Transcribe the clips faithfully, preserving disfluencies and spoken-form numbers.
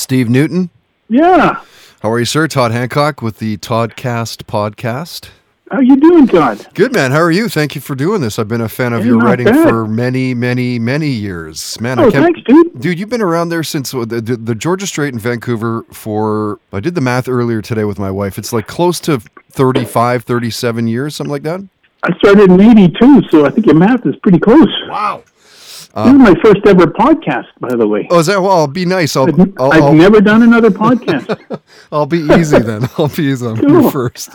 Steve Newton. Yeah. How are you, sir? Todd Hancock with the Toddcast podcast. How you doing, Todd? Good, man. How are you? Thank you for doing this. I've been a fan of Hey, your not writing bad. for many, many, many years. Man, Oh, I can't... thanks, dude. Dude, you've been around there since the, the, the Georgia Strait in Vancouver for, I did the math earlier today with my wife. It's like close to thirty-five, thirty-seven years, something like that. I started in eighty-two, so I think your math is pretty close. Wow. This is my first ever podcast, by the way. Oh, is that? Well, I'll be nice. I'll, I've, I'll, I've I'll, never done another podcast. I'll be easy then. I'll be easy. I'm Cool. here first.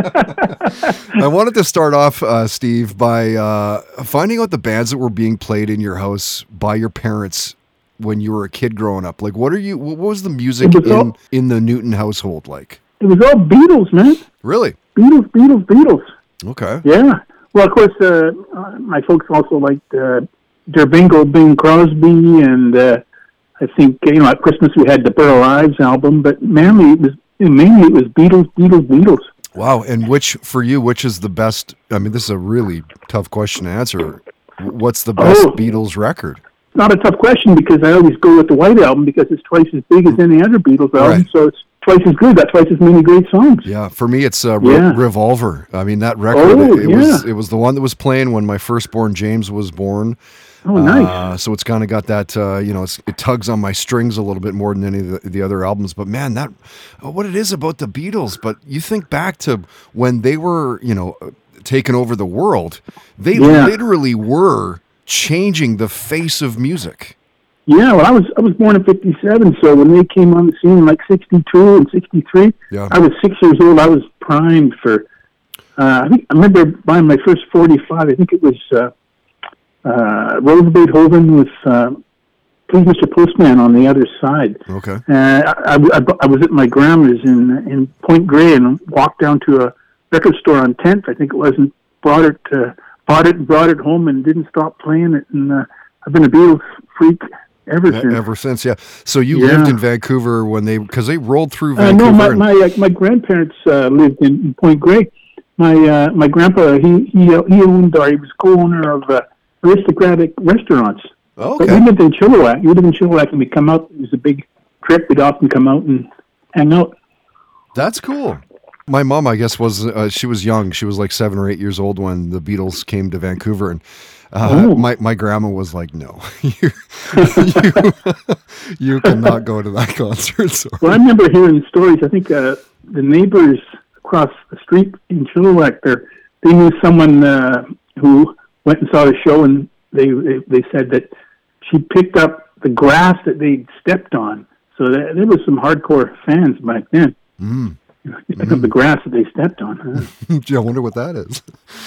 I wanted to start off, uh, Steve, by uh, finding out the bands that were being played in your house by your parents when you were a kid growing up. Like, what are you? What was the music It was in, all- in the Newton household like? It was all Beatles, man. Really? Beatles, Beatles, Beatles. Okay. Yeah. Well, of course, uh, uh, my folks also liked uh, Der Bingo, Bing Crosby, and uh, I think, you know, at Christmas we had the Burl Ives album, but mainly it was mainly it was Beatles, Beatles, Beatles. Wow. And which, for you, which is the best? I mean, this is a really tough question to answer. What's the best Oh. Beatles record? Not a tough question because I always go with the White Album because it's twice as big as any other Beatles album, Right. so it's twice as good, got twice as many great songs. Yeah, for me, it's uh, Re- Yeah. Revolver. I mean, that record, Oh, it, it was yeah. it was the one that was playing when my firstborn James was born. Oh, nice. Uh, so it's kind of got that, uh, you know, it's, it tugs on my strings a little bit more than any of the, the other albums. But man, that uh, what it is about the Beatles. But you think back to when they were, you know, uh, taking over the world, they Yeah. literally were changing the face of music. Yeah, well, I was I was born in fifty-seven, so when they came on the scene in like sixty-two and sixty-three, Yeah. I was six years old. I was primed for. Uh, I think I remember buying my first forty-five. I think it was uh, uh, Rose Beethoven with uh, "Please, Mister Postman" on the other side. Okay. Uh, I, I, I was at my grandma's in in Point Grey and walked down to a record store on tenth, I think it was, and brought it, uh, bought it and brought it home and didn't stop playing it. And uh, I've been a Beatles freak ever E- since. Ever since, yeah. So you Yeah. lived in Vancouver when they, because they rolled through Uh, Vancouver. no, my and- my uh, my grandparents uh, lived in, in Point Grey. My uh, my grandpa he he uh, he owned or he was co-owner of uh, aristocratic restaurants. But we okay. lived in Chilliwack. We lived in Chilliwack, and we come out. It was a big trip. We'd often come out and hang out. That's cool. My mom, I guess, was uh, she was young. She was like seven or eight years old when the Beatles came to Vancouver, and uh, Oh. my my grandma was like, "No, you, you you cannot go to that concert." So, Well, I remember hearing stories. I think uh, the neighbors across the street in Chilliwack, there they knew someone uh, who went and saw the show, and they, they they said that she picked up the grass that they'd stepped on. So there, there was some hardcore fans back then. mm. You pick up the grass that they stepped on. Huh? Gee, I wonder what that is.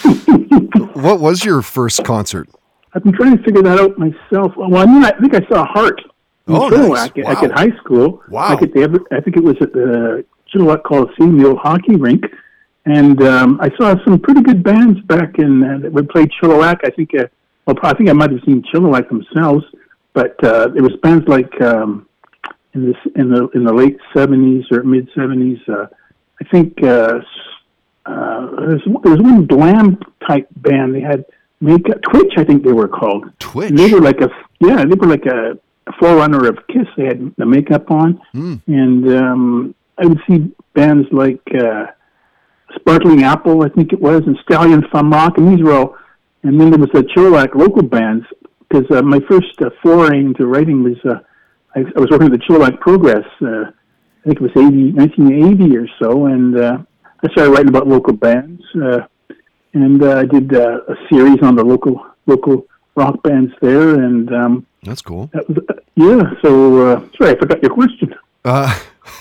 What was your first concert? I've been trying to figure that out myself. Well, I mean, I think I saw Heart in Oh, Chilliwack nice. at, Wow. at high school. Wow. Like at the, I think it was at the Chilliwack Coliseum, the old hockey rink. And um, I saw some pretty good bands back in uh, that would play Chilliwack. I think, uh, well, I think I might have seen Chilliwack themselves, but uh, there was bands like um, in this in the in the late seventies or mid seventies. Uh, I think uh, uh, there was there was one glam type band. They had makeup Twitch, I think they were called. Twitch. And they were like a yeah, they were like a, a forerunner of Kiss. They had the makeup on, Mm. and um, I would see bands like uh, Sparkling Apple, I think it was, and Stallion Fun Rock, and these were all. And then there was the Chilliwack local bands because uh, my first uh, foray into writing was uh, I, I was working at the Chilliwack Progress. Uh, I think it was eighty, nineteen eighty or so, and uh, I started writing about local bands. Uh, and uh, I did uh, a series on the local local rock bands there, and um, That's cool. that was uh, yeah. So uh, sorry, I forgot your question. Uh,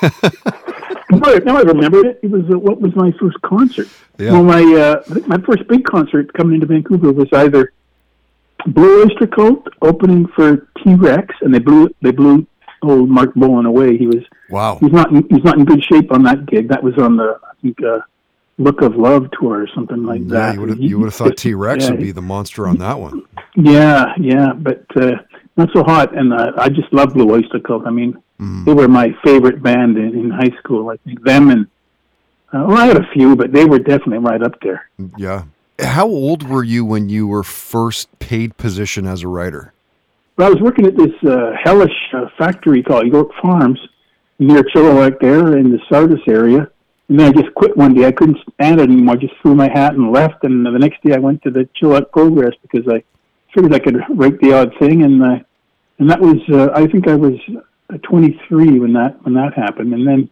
But now I remember it. It was uh, what was my first concert? Yeah. Well, my uh, I think my first big concert coming into Vancouver was either Blue Oyster Cult opening for T-Rex, and they blew they blew old Mark Bolan away. He was wow. he's not in, he's not in good shape on that gig. That was on the I think uh, Look of Love tour or something like Yeah, that. you would have He- you would have thought T Rex yeah, would be the monster on that one. Yeah, yeah, but uh, not so hot. And uh, I just love Blue Oyster Cult. I mean, Mm. they were my favorite band in, in high school. I think them and uh, well, I had a few, but they were definitely right up there. Yeah. How old were you when you were first paid position as a writer? Well, I was working at this uh, hellish uh, factory called York Farms, near Chilliwack there in the Sardis area. And then I just quit one day. I couldn't stand it anymore. I just threw my hat and left. And the next day I went to the Chilliwack Progress because I figured I could write the odd thing. And uh, and that was, uh, I think I was twenty-three when that when that happened. And then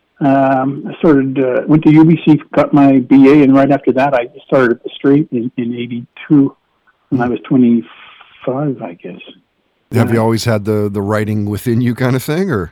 um, I started, uh, went to U B C, got my B A. And right after that, I started at the Straight in, in eighty-two when I was twenty-five, I guess. Have you always had the, the writing within you kind of thing, or?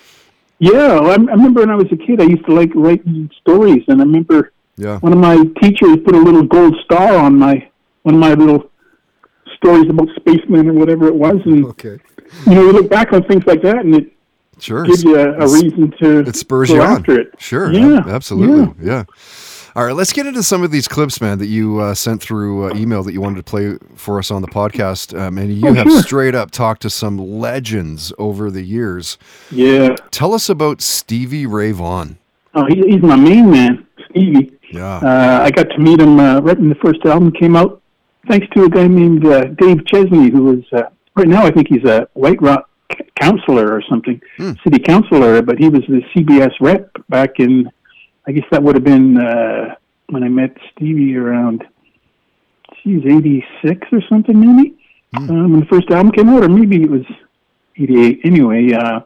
Yeah, I, I remember when I was a kid, I used to like writing stories, and I remember yeah. one of my teachers put a little gold star on my one of my little stories about spacemen or whatever it was, and okay. you know, you look back on things like that, and it sure. gives you a, a reason to it spurs go you on. after it. Sure, yeah, absolutely, yeah. yeah. All right, let's get into some of these clips, man, that you uh, sent through uh, email that you wanted to play for us on the podcast. Um, and you oh, have sure. straight up talked to some legends over the years. Yeah. Tell us about Stevie Ray Vaughan. Oh, he, he's my main man, Stevie. Yeah. Uh, I got to meet him uh, right when the first album came out, thanks to a guy named uh, Dave Chesney, who was, uh, right now I think he's a White Rock counselor or something, hmm. city councilor, but he was the C B S rep back in, I guess that would have been uh, when I met Stevie around, geez, eighty-six or something maybe, mm. um, when the first album came out, or maybe it was eighty-eight. Anyway, uh,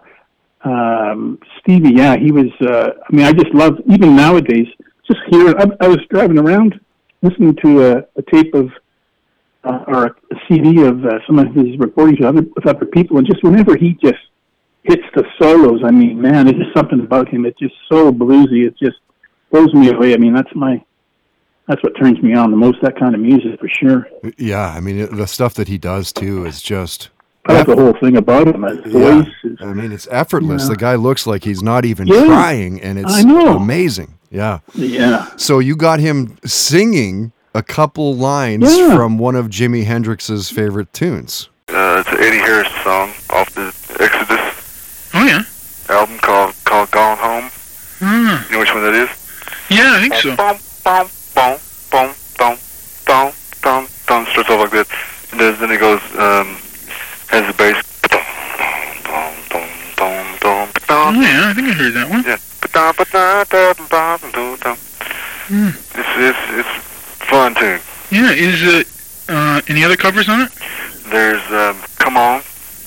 um, Stevie, yeah, he was, uh, I mean, I just love, even nowadays, just hearing, I, I was driving around listening to a, a tape of, uh, or a, a C D of uh, some of his recordings with other, with other people, and just whenever he just hits the solos, I mean, man, there's just something about him. It's just so bluesy. It just blows me away. I mean, that's my, that's what turns me on the most, that kind of music for sure. Yeah, I mean, the stuff that he does too is just... I like the whole thing about him. His yeah. voice is, I mean, it's effortless. Yeah. The guy looks like he's not even yeah. trying, and it's I know. amazing. Yeah. Yeah. So you got him singing a couple lines yeah. from one of Jimi Hendrix's favorite tunes. Uh, it's an Eddie Harris song off the Exodus Oh, yeah. album called called Gone Home. Mm. You know which one that is? Yeah, I think so. Boom, boom, boom, boom, boom, boom, boom, boom. Starts off like that. And then, then it goes, um, has the bass. Oh, yeah, I think I heard that one. Yeah. Mm. It's, it's, it's fun tune. Yeah, is uh, uh, any other covers on it? There's um, Come On.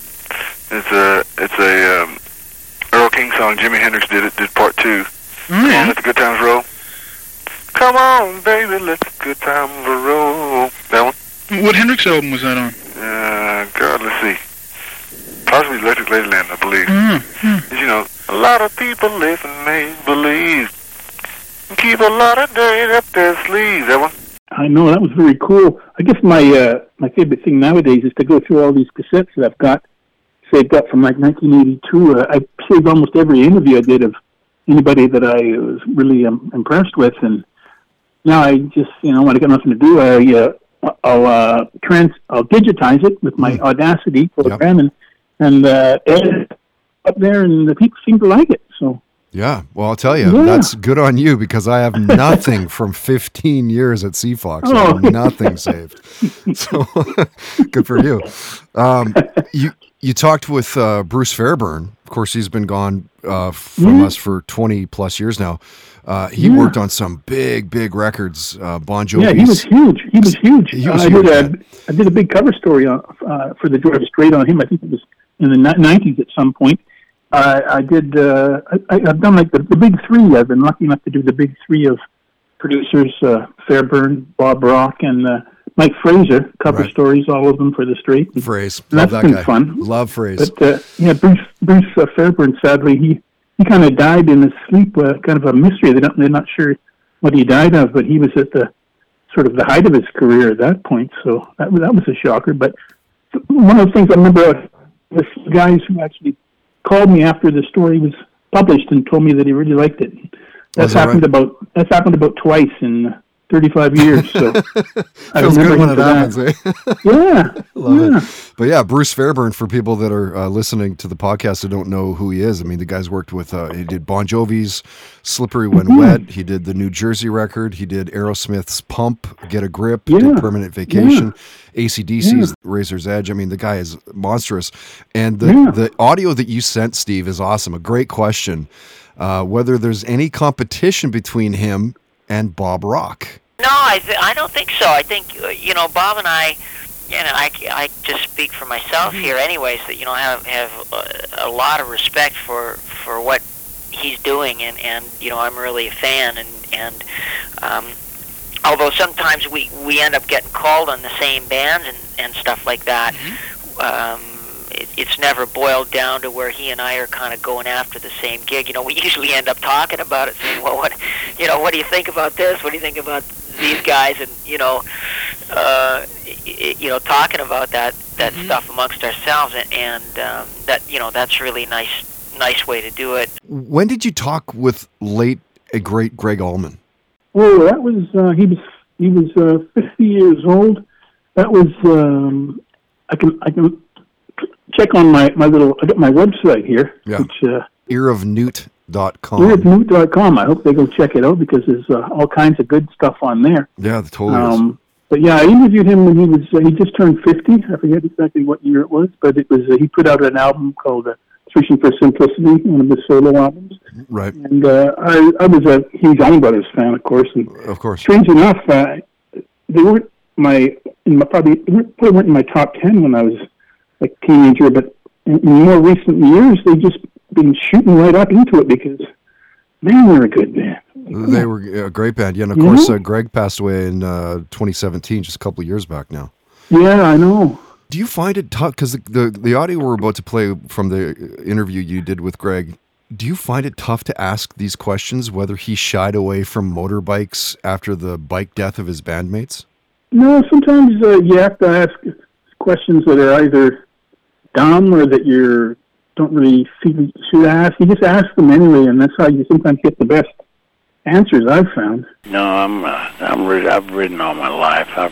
It's a, it's a um, Earl King song. Jimi Hendrix did it, did part two. Oh, Come yeah. on, let the good times roll. Come on, baby, let the good times roll. That one? What Hendrix album was that on? Uh, God, let's see. Possibly Electric Ladyland, I believe. Mm-hmm. You know, a lot of people live and make believe. Keep a lot of dirt up their sleeves. That one? I know, that was very cool. I guess my uh, my favorite thing nowadays is to go through all these cassettes that I've got saved up from like nineteen eighty-two. Uh, I saved almost every interview I did of anybody that I was really um, impressed with, and now I just, you know, when I got nothing to do, I, uh, I'll uh, trans, I'll digitize it with my Audacity program, yep. and and uh, edit it up there, and the people seem to like it. So. Yeah, well, I'll tell you, yeah. that's good on you, because I have nothing from fifteen years at C Fox. I have nothing saved. So good for you. Um, you you talked with uh, Bruce Fairbairn. Of course, he's been gone uh, from yeah. us for twenty plus years now. Uh, he yeah. worked on some big, big records. Uh, Bon Jovi. Yeah, he was huge. He was huge. He was uh, huge I, did a, I did a big cover story on, uh, for the George Strait on him. I think it was in the nineties at some point. Uh, I did. Uh, I, I've done like the, the big three. I've been lucky enough to do the big three of producers: uh, Fairbairn, Bob Rock, and uh, Mike Fraser. Cover right. stories, all of them for the Strait. Phrase, and love that's that been guy. fun. Love Phrase. But uh, yeah, Bruce Bruce uh, Fairbairn. Sadly, he he kind of died in his sleep. Uh, kind of a mystery. They don't. They're not sure what he died of, but he was at the sort of the height of his career at that point. So that that was a shocker. But one of the things I remember was guys who actually called me after the story was published and told me that he really liked it. That's that happened right? about that's happened about twice in thirty-five years. So I Feels remember good when him it for happens, that. eh? Yeah, Love yeah. it. But yeah, Bruce Fairbairn, for people that are uh, listening to the podcast who don't know who he is, I mean, the guy's worked with, uh, he did Bon Jovi's Slippery When Mm-hmm. Wet. He did the New Jersey record. He did Aerosmith's Pump, Get a Grip, Yeah. did Permanent Vacation, A C D C's Yeah. Razor's Edge. I mean, the guy is monstrous. And the, Yeah. the audio that you sent, Steve, is awesome. A great question. Uh, whether there's any competition between him and Bob Rock. No, I th- I don't think so. I think uh, you know Bob and I, you know, I, I just speak for myself here, anyways. That you know have have a, a lot of respect for for what he's doing, and, and you know I'm really a fan, and and um, although sometimes we we end up getting called on the same bands and and stuff like that. Um, it, it's never boiled down to where he and I are kind of going after the same gig. You know, we usually end up talking about it, saying, "Well, what, you know, what do you think about this? What do you think about these guys?" And you know, uh, y- you know, talking about that that stuff amongst ourselves, and, and um, that you know, that's really nice, nice way to do it. When did you talk with late, a great Greg Allman? Oh, that was uh, he was he was uh, fifty years old. That was um, I can I can check on my, my little I got my website here, Yeah. which uh, ear of newt dot com. ear of newt dot com. I hope they go check it out because there's uh, all kinds of good stuff on there. Yeah, totally is. Um, but yeah, I interviewed him when he was uh, he just turned fifty. I forget exactly what year it was, but it was uh, he put out an album called uh, "Searching for Simplicity," one of his solo albums. Right, And uh, I I was a huge Allman Brothers fan, of course. And of course. strange enough, uh, they weren't my in my probably they weren't- probably weren't in my top ten when I was a teenager, but in, in more recent years, they just been shooting right up into it because man, they're a good band. They were a great band. Yeah, and of Mhm. course, uh, Greg passed away in uh, twenty seventeen, just a couple of years back now. Yeah, I know. Do you find it tough? Because the, the, the audio we're about to play from the interview you did with Greg, do you find it tough to ask these questions, whether he shied away from motorbikes after the bike death of his bandmates? No, sometimes uh, you have to ask questions that are either dumb or that you don't really feel you should ask. You just ask them anyway, and that's how you sometimes get the best answers I've found. No, I'm uh, I'm rid- I've ridden all my life. I've,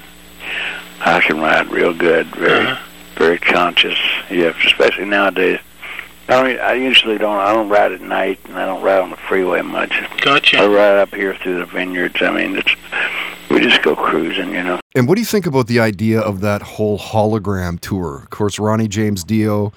I can ride real good, very Uh-huh. very conscious. Yeah, especially nowadays. I don't. I usually don't. I don't ride at night, and I don't ride on the freeway much. I Gotcha. ride up here through the vineyards. I mean, it's we just go cruising, you know. And what do you think about the idea of that whole hologram tour? Of course, Ronnie James Dio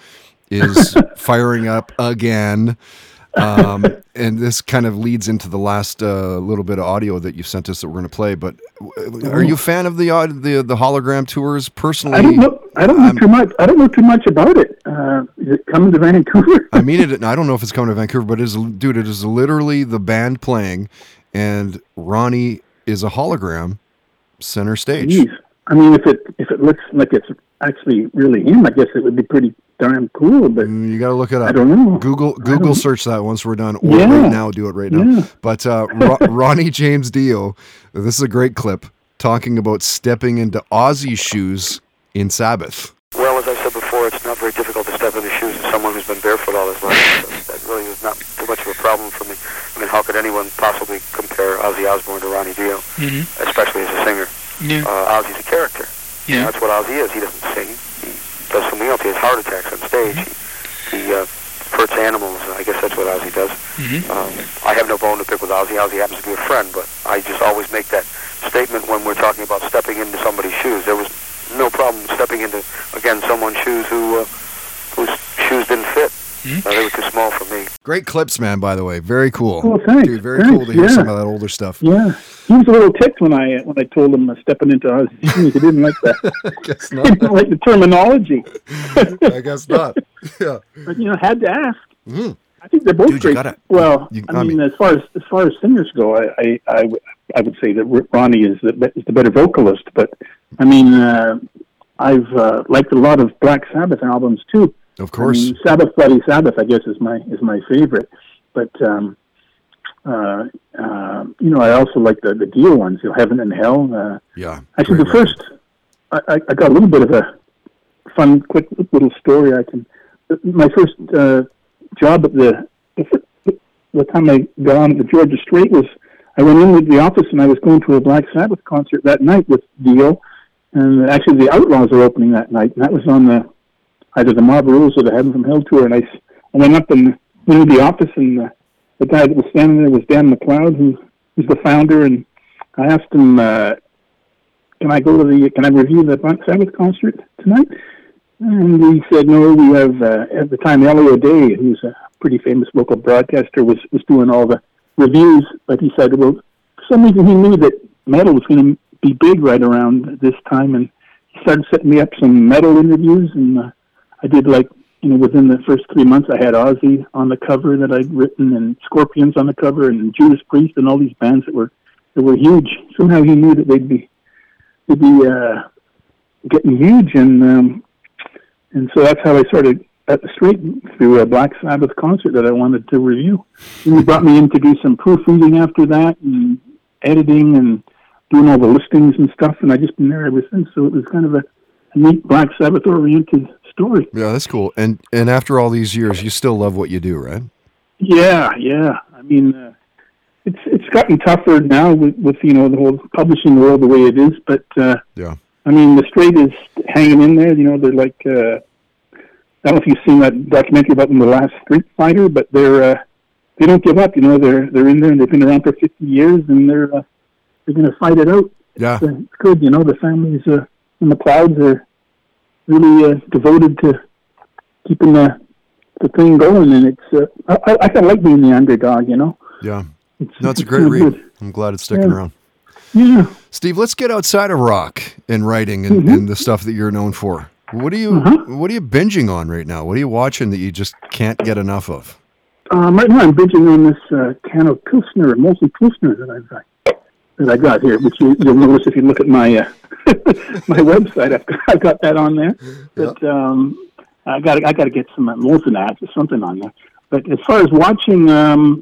is firing up again. Um, and this kind of leads into the last uh, little bit of audio that you sent us that we're going to play. But w- are you a fan of the uh, the the hologram tours personally? I don't know. I don't know I'm- too much. I don't know too much about it. Uh, is it coming to Vancouver? I mean it. I don't know if it's coming to Vancouver, but it is, dude, it is literally the band playing, and Ronnie is a hologram center stage. Jeez. I mean, if it if it looks like it's actually really him, I guess it would be pretty darn cool. But Mm, You got to look it up. I don't know. Google I Google don't- search that once we're done, or Yeah. right now, do it right now. Yeah. But uh, Ro- Ronnie James Dio, this is a great clip talking about stepping into Ozzy's shoes in Sabbath. Well, as I said before, it's not very difficult to step in the shoes of someone who's been barefoot all his life. So that really is not too much of a problem for me. I mean, how could anyone possibly compare Ozzy Osbourne to Ronnie Dio, Mm-hmm. especially as a singer? Yeah. Uh, Ozzy's a character. Yeah. That's what Ozzy is. He doesn't sing. He does something else. He has heart attacks on stage. He, he uh, hurts animals. I guess that's what Ozzy does. Mm-hmm. Um, I have no bone to pick with Ozzy. Ozzy happens to be a friend, but I just always make that statement when we're talking about stepping into somebody's shoes. There was no problem stepping into, again, someone's shoes who uh, whose shoes didn't fit. Mhm. Uh, they were too small for me. Great clips, man. By the way, very cool. Oh, thanks. Dude, very Thanks, cool to hear yeah. some of that older stuff. Yeah, he was a little ticked when I when I told him uh, stepping into Ozzy's shoes. He didn't like that. Guess He not. didn't like the terminology. I guess not. Yeah. But you know, had to ask. Mhm. I think they're both Dude, you great. gotta- well, you- I I mean, mean- as far as as far as singers go, I I, I, w- I would say that Ronnie is the is the better vocalist. But I mean, uh, I've uh, liked a lot of Black Sabbath albums too. Of course. I mean, Sabbath, Bloody Sabbath, I guess is my is my favorite. But um, uh, uh, you know, I also like the the Dio ones, you know, Heaven and Hell. Uh, Yeah. Actually, the great record. first, I, I I got a little bit of a fun, quick little story. I can. My first uh, job at the, the the time I got on at the Georgia Strait was I went in with the office, and I was going to a Black Sabbath concert that night with Dio, and actually the Outlaws are opening that night, and that was on the either the Mob Rules or the Heaven from Hell tour. And I, I went up and went into the office, and the, the guy that was standing there was Dan McLeod, who who's the founder, and I asked him, uh, "Can I go to the? Can I review the Black Sabbath concert tonight?" And he said, "No, we have uh, at the time Ellie O'Day, who's a pretty famous local broadcaster, was was doing all the reviews." But he said, "Well, for some reason he knew that metal was going to be big right around this time, and he started setting me up some metal interviews, and uh, I did like." You know, within the first three months, I had Ozzy on the cover that I'd written, and Scorpions on the cover, and Judas Priest, and all these bands that were that were huge. Somehow he knew that they'd be they'd be uh, getting huge, and um, and so that's how I started at the Straight through a Black Sabbath concert that I wanted to review. And he brought me in to do some proofreading after that, and editing, and doing all the listings and stuff. And I've just been there ever since. So it was kind of a, a neat Black Sabbath oriented story. Yeah, that's cool. And and after all these years, you still love what you do, right? Yeah, yeah. I mean, uh, it's it's gotten tougher now with, with you know the whole publishing world the way it is. But uh, yeah, I mean, the Straight is hanging in there. You know, they're like uh, I don't know if you've seen that documentary about them, The Last Street Fighter, but they're uh, they don't give up. You know, they're they're in there and they've been around for fifty years, and they're uh, they're going to fight it out. Yeah, it's, uh, it's good. You know, the families uh, and the clouds are really uh, devoted to keeping the the thing going, and it's uh, I, I kind of like being the underdog, you know. Yeah, it's, no, it's, it's a great really read. Good. I'm glad it's sticking yeah. around. Yeah, Steve, let's get outside of rock and writing and, mm-hmm. and the stuff that you're known for. What are you uh-huh. What are you binging on right now? What are you watching that you just can't get enough of? Um, right now, I'm binging on this uh, can of Pilsner, mostly Pilsner that I've got. That I got here, which you, you'll notice if you look at my uh, my website. I've got, I've got that on there. But um, I got I got to get some uh, Molson ads or something on there. But as far as watching, um,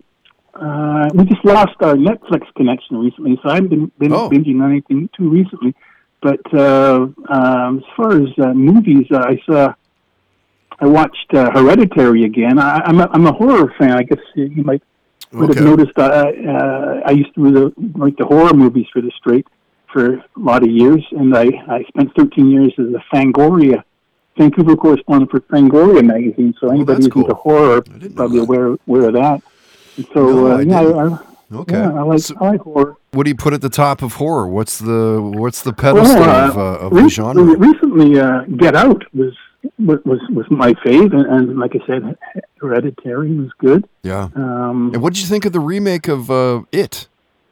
uh, we just lost our Netflix connection recently, so I haven't been, been oh. binging on anything too recently. But uh, um, as far as uh, movies, uh, I saw I watched uh, Hereditary again. I, I'm a, I'm a horror fan. I guess you might. Would Okay. have noticed uh, uh, I used to the, write the horror movies for the Straight for a lot of years, and I, I spent thirteen years as a Fangoria, Vancouver correspondent for Fangoria magazine, so anybody who's cool. into horror is probably aware, aware of that. And so, No, uh, I yeah, I, I, Okay. yeah, I like, So- I like horror. What do you put at the top of horror? What's the What's the pedestal Well, of, uh, of recently, the genre? Recently, uh, Get Out was was was my fave, and, and like I said, Hereditary was good. Yeah. Um, And what did you think of the remake of uh, It?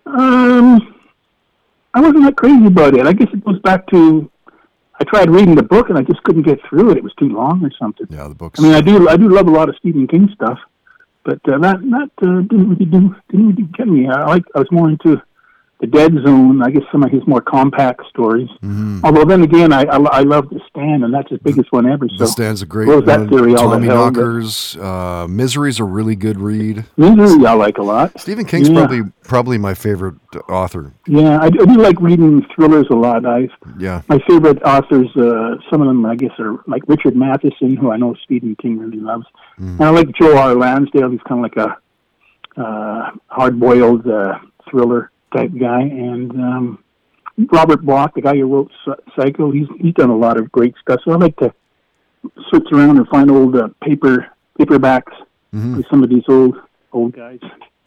Um, I wasn't that crazy about it. I guess it goes back to I tried reading the book and I just couldn't get through it. It was too long or something. Yeah, the book's. I mean, I do I do love a lot of Stephen King stuff, but uh, that that uh, didn't really do didn't really get me. I like I was more into The Dead Zone. I guess some of his more compact stories. Mhm. Although then again, I, I I love The Stand, and that's his biggest one ever. So The Stand's a great. Close that uh, theory all the Tommy hell, but- Knockers, uh, Misery's a really good read. Misery, I like a lot. Stephen King's Yeah. probably probably my favorite author. Yeah, I do, I do like reading thrillers a lot. I Yeah. My favorite authors, uh, some of them, I guess, are like Richard Matheson, who I know Stephen King really loves. Mm. And I like Joe R. Lansdale. He's kind of like a uh, hard-boiled uh, thriller type guy. And um, Robert Bloch, the guy who wrote Psycho, he's he's done a lot of great stuff. So I like to search around and find old uh, paper paperbacks Mhm. with some of these old old guys.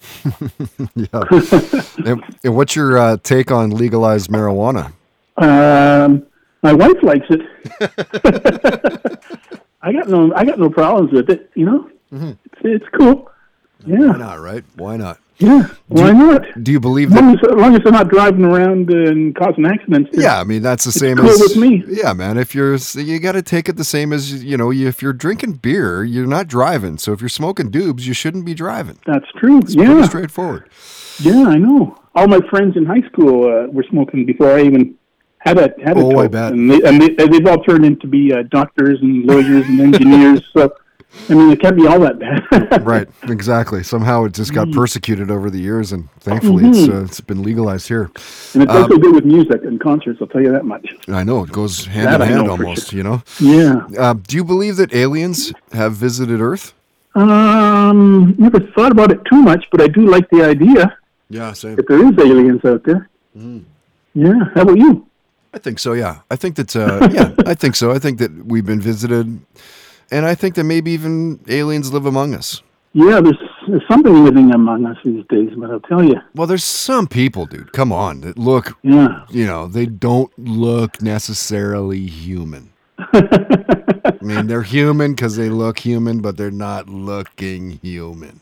Yeah. and, and what's your uh, take on legalized marijuana? Um, my wife likes it. I got no, I got no problems with it. You know, Mhm. it's, it's cool. Why Yeah, not? Right? Why not? yeah. Why not? Do you believe As long that? as, as long as they're not driving around and causing accidents. it's- Yeah, I mean that's the it's same cool as with me. Yeah, man. If you're you got to take it the same as you know. If you're drinking beer, you're not driving. So if you're smoking doobs, you shouldn't be driving. That's true. It's pretty Yeah, straightforward. yeah. I know. All my friends in high school uh, were smoking before I even had a had a Oh, I dope. bet. And, they, and they, they've all turned into be uh, doctors and lawyers and engineers. So I mean, it can't be all that bad. Right, exactly. Somehow it just Mm. got persecuted over the years, and thankfully it's uh, it's been legalized here. And it's Um, also good with music and concerts. I'll tell you that much. I know it goes hand That in I hand know for almost. sure. You know. Yeah. Uh, do you believe that aliens have visited Earth? Um, never thought about it too much, but I do like the idea. Yeah, same. if there is aliens out there. Mm. Yeah. How about you? I think so, yeah. I think that, uh, yeah, I think so. I think that we've been visited, and I think that maybe even aliens live among us. Yeah, there's, there's something living among us these days, but I'll tell you. Well, there's some people, dude, come on, that look, Yeah. you know, they don't look necessarily human. I mean, they're human because they look human, but they're not looking human.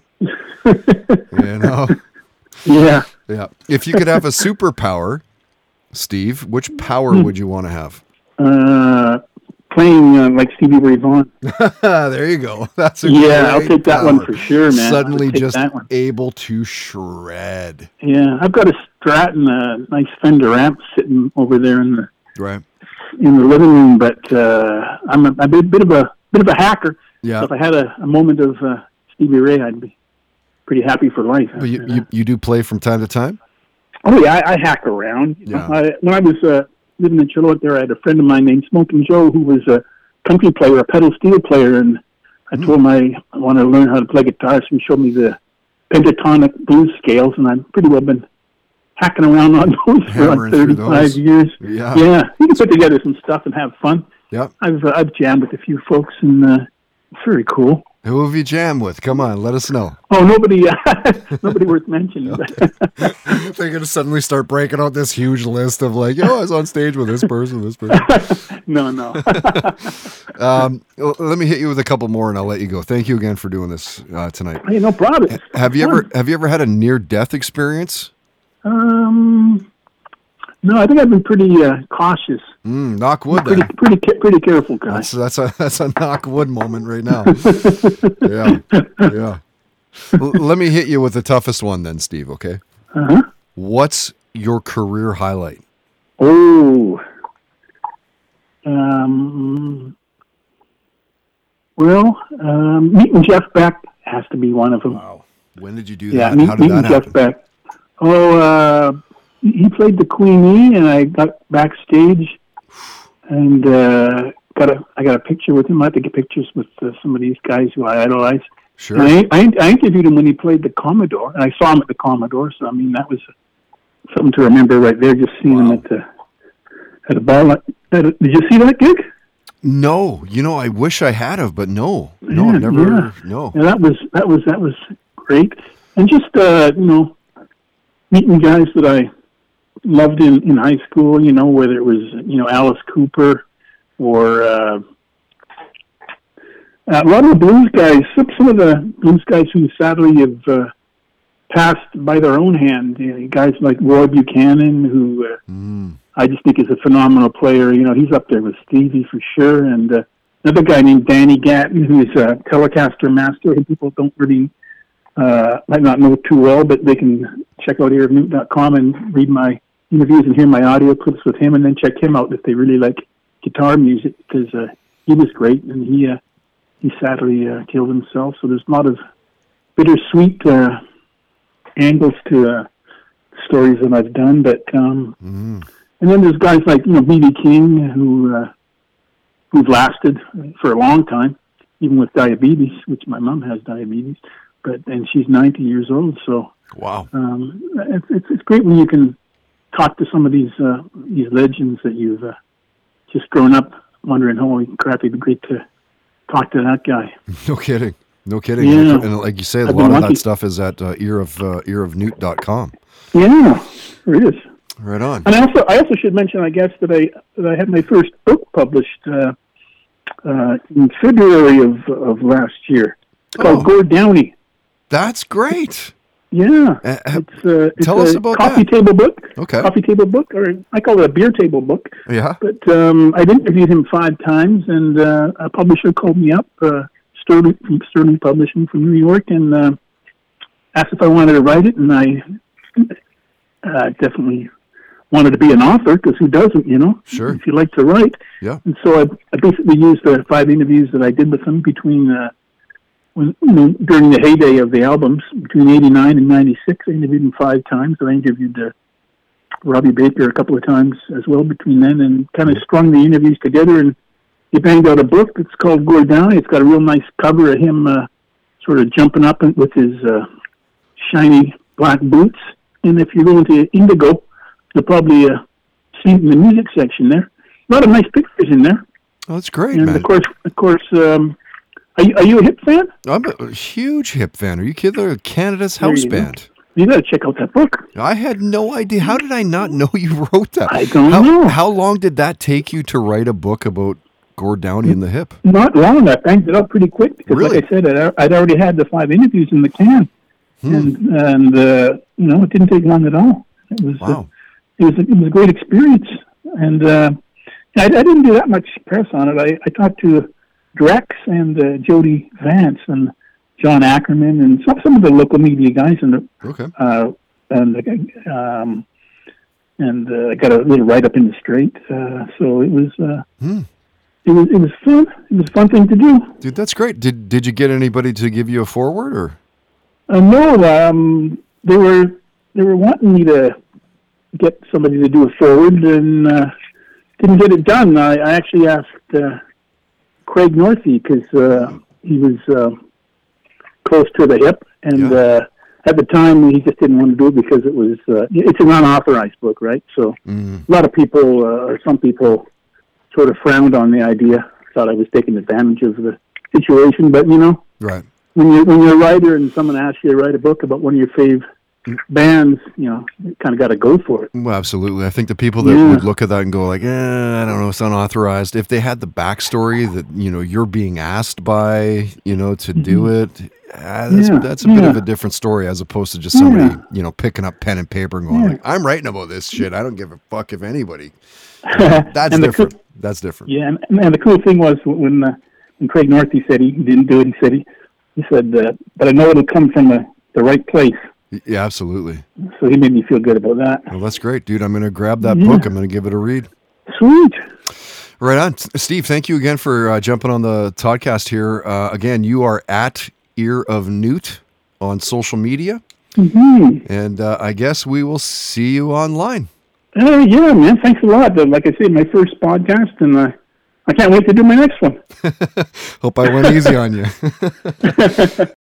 You know? Yeah. Yeah. If you could have a superpower, Steve, which power would you want to have? Uh, playing uh, like Stevie Ray Vaughan. There you go. That's a Yeah, I'll great take that one power. for sure, man. Suddenly I'll take just that one. able to shred. Yeah, I've got a Strat and a nice Fender amp sitting over there in the Right. in the living room, but uh, I'm a, a bit, bit of a bit of a hacker. Yeah. So if I had a, a moment of uh, Stevie Ray, I'd be pretty happy for life. But you, after you, that. you do play from time to time? Oh yeah, I, I hack around. You know, Yeah. I, when I was uh, living in Charlotte, there I had a friend of mine named Smoking Joe, who was a country player, a pedal steel player, and I told him I, I wanted to learn how to play guitar, so he showed me the pentatonic blues scales, and I've pretty well been hacking around on those for Hammering like through thirty-five those. years. Yeah. Yeah, you can put together some stuff and have fun. Yep. I've uh, I've jammed with a few folks, and uh, it's very cool. Who have you jammed with? Come on, let us know. Oh, nobody, uh, nobody worth mentioning. They're going to suddenly start breaking out this huge list of like, oh, I was on stage with this person, this person. no, no. Um, l- let me hit you with a couple more and I'll let you go. Thank you again for doing this uh, tonight. Hey, no problem. Have you ever have you ever had a near death experience? Um, no, I think I've been pretty uh, cautious. Mm, knock wood Pretty, then. pretty, ca- pretty careful, guy. That's that's a that's a knock wood moment right now. Yeah, yeah. L- let me hit you with the toughest one then, Steve. Okay. Uh-huh. What's your career highlight? Oh. Um. Well, um, meeting Jeff Beck has to be one of them. Wow. When did you do Yeah, that? meet, How did meeting that Jeff happen? Beck. Oh, uh, he played the Queenie, and I got backstage, and uh, got a I got a picture with him. I have to get pictures with uh, some of these guys who I idolize. Sure. And I, I, I interviewed him when he played the Commodore, and I saw him at the Commodore. So I mean, that was something to remember right there. Just seeing him Wow. at the at a bar. Like, at a, did you see that gig? No, you know, I wish I had have, but no, no, Yeah, I've never. yeah. No. Yeah, that was that was that was great, and just uh, you know, meeting guys that I loved in, in high school. You know, whether it was you know Alice Cooper or uh, a lot of the blues guys. Some, some of the blues guys who sadly have uh, passed by their own hand. You know, guys like Roy Buchanan, who uh, Mm. I just think is a phenomenal player. You know, he's up there with Stevie for sure. And uh, another guy named Danny Gatton, who's a Telecaster master, who people don't really uh, might not know too well, but they can check out ear of newt dot com and read my interviews and hear my audio clips with him, and then check him out if they really like guitar music, because uh, he was great, and he uh, he sadly uh, killed himself. So there's a lot of bittersweet uh, angles to uh, stories that I've done, but. Um, Mm. And then there's guys like, you know, B B King, who, uh, who've lasted for a long time, even with diabetes, which my mom has diabetes, but, and she's ninety years old. So, Wow. um, it's, it's, it's great when you can talk to some of these, uh, these legends that you've, uh, just grown up wondering, holy crap, it'd be great to talk to that guy. No kidding. No kidding. Yeah. And, and like you say, a I've lot been of lucky. that stuff is at uh, ear of uh, ear of newt dot com. Yeah, there it is. Right on. And I also, I also should mention, I guess, that I that I had my first book published uh, uh, in February of of last year. It's called Oh. Gord Downey. That's great. Yeah, Uh, uh, it's, uh, it's tell a us about coffee that. table book. Okay. Coffee table book, or I call it a beer table book. Yeah. But um, I'd interviewed him five times, and uh, a publisher called me up, uh, Sterling from Sterling Publishing from New York, and uh, asked if I wanted to write it, and I uh, definitely wanted to be an author, because who doesn't, you know? Sure. If you like to write. Yeah. And so I, I basically used the five interviews that I did with him between, uh, when, you know, during the heyday of the albums, between eighty-nine and ninety-six. I interviewed him five times, and I interviewed uh, Robbie Baker a couple of times as well between then, and kind of strung the interviews together, and he banged out a book that's called Gord Downey. It's got a real nice cover of him uh, sort of jumping up with his uh, shiny black boots, and if you're going to Indigo, you'll probably uh, see it in the music section there. A lot of nice pictures in there. Oh, that's great, and man. of course, of course, um, are you, are you a Hip fan? I'm a huge Hip fan. Are you kidding? They're Canada's There house you go. band. You got to check out that book. I had no idea. How did I not know you wrote that? I don't how, know. How long did that take you to write a book about Gord Downey and the Hip? Not long. I banged it up pretty quick because, Really? like I said, I'd, I'd already had the five interviews in the can, Hmm. and and uh, you know, it didn't take long at all. It was uh, Wow. it was a, it was a great experience, and uh, I, I didn't do that much press on it. I, I talked to Drex and uh, Jody Vance and John Ackerman and some some of the local media guys, and Okay. uh, and um, and uh, I got a little write up in the Straight. Uh, so it was uh, Hmm. it was it was fun. It was a fun thing to do. Dude, that's great. Did Did you get anybody to give you a forward or? Uh, no, um, they were they were wanting me to get somebody to do a forward, and uh, didn't get it done. I, I actually asked uh, Craig Northey because uh, he was uh, close to the Hip, and Yeah. uh, at the time he just didn't want to do it because it was uh, it's an unauthorized book, right? So Mm. a lot of people, uh, or some people, sort of frowned on the idea. Thought I was taking advantage of the situation, but you know. Right. When you're, when you're a writer and someone asks you to write a book about one of your fave bands, you know, you kind of got to go for it. Well, absolutely. I think the people that Yeah. would look at that and go like, eh, I don't know, it's unauthorized. If they had the backstory that, you know, you're being asked by, you know, to do it, ah, that's, Yeah, that's a bit of yeah. a different story as opposed to just somebody, Yeah. you know, picking up pen and paper and going Yeah. like, I'm writing about this shit. I don't give a fuck if anybody. That's And the different. cool- That's different. Yeah, and, and the cool thing was when uh, when Craig Northey said he didn't do it, he said he, he said, uh, but I know it'll come from the, the right place. Yeah, absolutely. So he made me feel good about that. Well, that's great, dude. I'm going to grab that Yeah. book. I'm going to give it a read. Sweet. Right on. S- Steve, thank you again for uh, jumping on the podcast here. Uh, again, you are at Ear of Newt on social media. hmm And uh, I guess we will see you online. Uh, yeah, man. Thanks a lot. Uh, Like I said, my first podcast, and uh, I can't wait to do my next one. Hope I went easy on you.